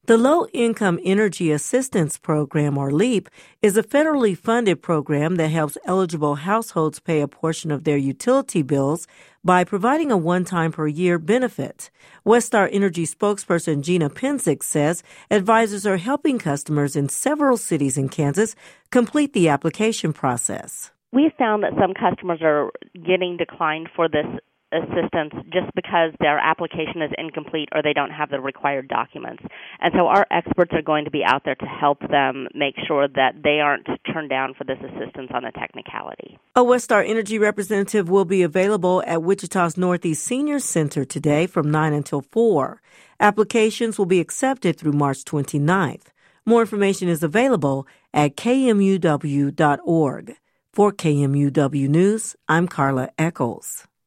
The Low Income Energy Assistance Program, or LEAP, is a federally funded program that helps eligible households pay a portion of their utility bills by providing a one-time per year benefit. Westar Energy spokesperson Gina Penzik says advisors are helping customers in several cities in Kansas complete the application process. We found that some customers are getting declined for this assistance just because their application is incomplete or they don't have the required documents. And so our experts are going to be out there to help them make sure that they aren't turned down for this assistance on a technicality. A Westar Energy representative will be available at Wichita's Northeast Senior Center today from 9 until 4. Applications will be accepted through March 29th. More information is available at kmuw.org. For KMUW News, I'm Carla Eccles.